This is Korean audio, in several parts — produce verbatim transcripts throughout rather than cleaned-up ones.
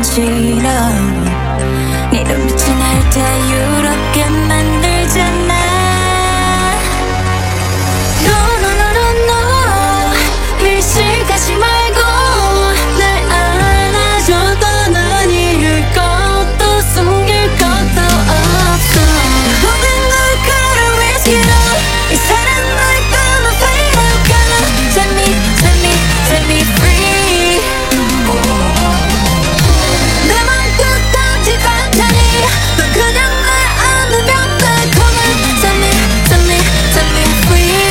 싫어. 네 눈빛이 날 자유롭게 만들잖아. No no no no no 일실 가지 말고 날 안아줘도 난 잃을 것도 숨길 것도 없어. 모든 걸 걸어 risk it all. 이 사랑 날 gonna fade out. Gonna set me set me set me free. 내 맘 끝까지 간절히 너 그냥 날 안으면 돼. Come on set me set me set me free.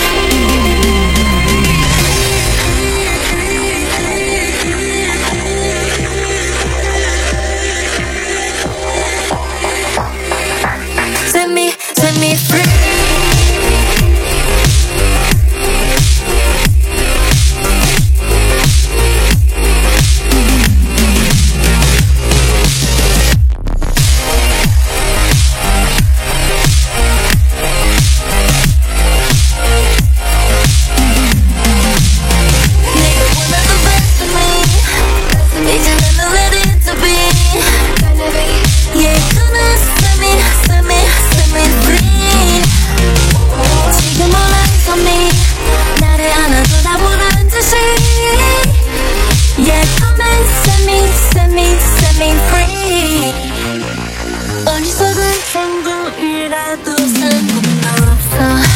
Set me set me free. 어리석은 성공이라도 상관없어.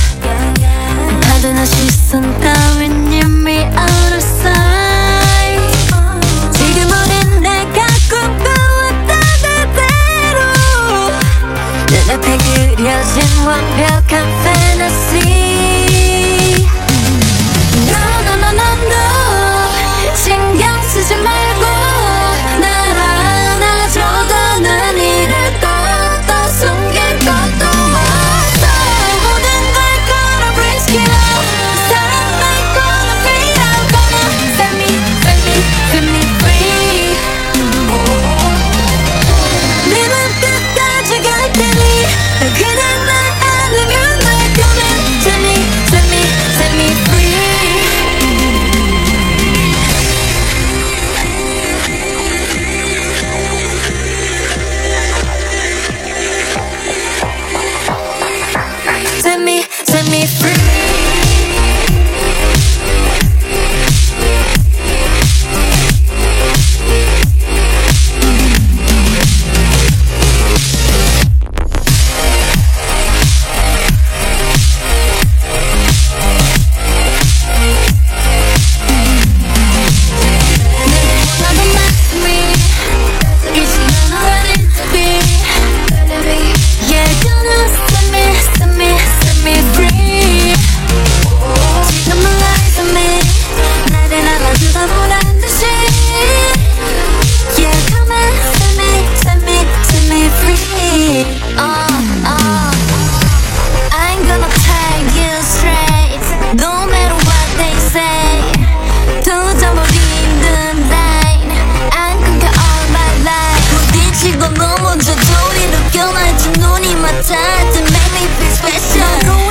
받은 시선 따윈 이미 out of sight. 지금 우린 내가 꿈꿔왔던 그대로 눈앞에 그려진 완벽한 fantasy. No no no no no 신경 쓰지 말고 날 안아줘도 난 잃을 것도 숨길 것도 없어. 모든 걸 걸어 risk it all. 사랑 날 gonna fade out. Gonna set me set me set me free. 네 맘 끝까지 갈 테니 너 그냥 날 안으면 돼. Gonna set me set me set me free. Set me, set me free. 너 먼저 돌이 느껴 날 두 눈이 맞닿을 때 make me feel special.